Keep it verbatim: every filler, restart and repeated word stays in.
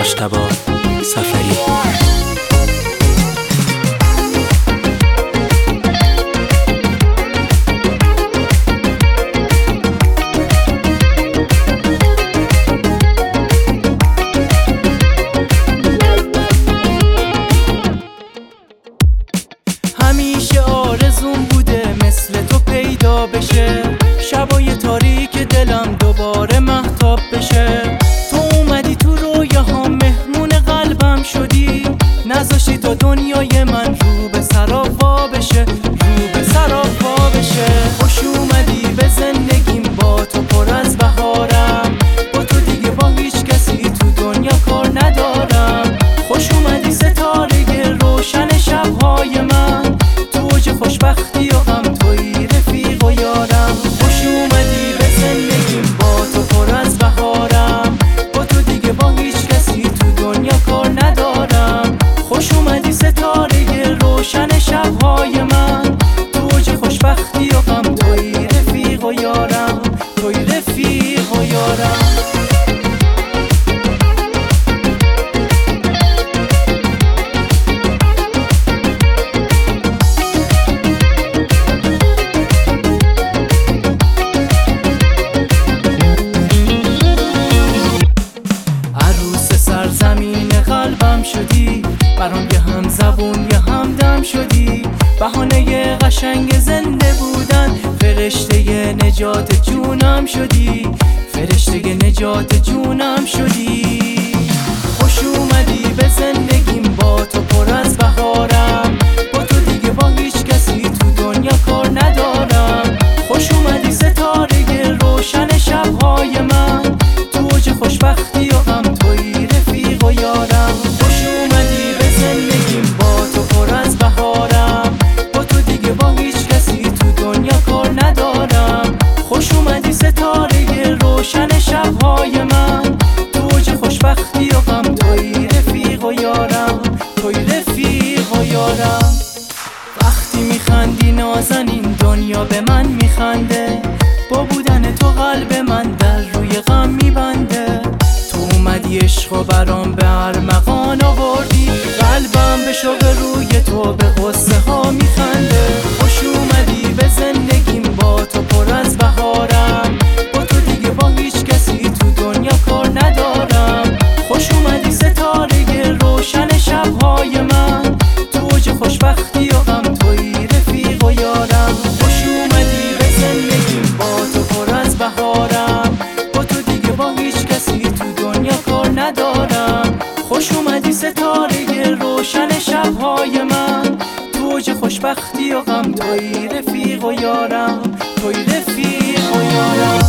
مجتبی سفری. همیشه آرزوم بوده مثل تو پیدا بشه، شبای تاریک دلم دوباره مهتاب بشه. تو اومدی تو رویاهام، مهمون قلبم شدی، نذاشتی تا دنیای من رو به سراپا بشه، رو به سراپا بشه. خوش اومدی به زندگیم، با تو پر از بهارم، با تو دیگه با هیچ کسی تو دنیا کار ندارم. خوش اومدی ستاره روشن شبهای من، خوشبختی و غم توی رفیق و یارم. خوش اومدی به زندگیم، با تو پر از بهارم، با تو دیگه با هیچ کسی تو دنیا کار ندارم. خوش اومدی ستاره روشن شبهای من، توج خوشبختی و غم توی رفیق و یارم، توی رفیق و یارم. زمین قلبم شدی، برام یه هم زبون یه هم دم شدی، بهانه قشنگ زنده بودن، فرشته نجات جونم شدی، فرشته نجات جونم شدی. خوش اومدی به زندگیم، با تو پر از بهارم، با تو دیگه با هیچ کسی تو دنیا کار ندارم. خوش اومدی ستاره روشن شبهای من، توج خوشبختی و غم توی رفیق و یارم. خوش اومدی به زندگیم، با تو پر از بهارم، با تو دیگه با هیچ کسی تو دنیا کار ندارم. خوش اومدی ستاره روشن شبهای من، توج خوشبختی و غم توی رفیق و یارم، توی رفیق و یارم. وقتی میخندی نازنین، دنیا به من میخنده، با بودن تو قلب من در روی غم میبنده. تو اومدی عشق و برام به ارمغان آوردی، قلبم به شوق روی تو به قصه ها میخنده. خوش اومدی به زندگیم، با تو پر از بهارم، با تو دیگه با هیچ کسی تو دنیا کار ندارم. خوش اومدی ستاره روشن شبهای من، توج خوشبختی و غم توی رفیق و یارم. خوش اومدی به زندگیم، با تو پر از بهارم، با تو دیگه با هیچ کسی تو دنیا کار ندارم. خوش اومدی ستاره روشن شبهای من، توج خوشبختی و غم توی رفیق و یارم، توی رفیق و یارم.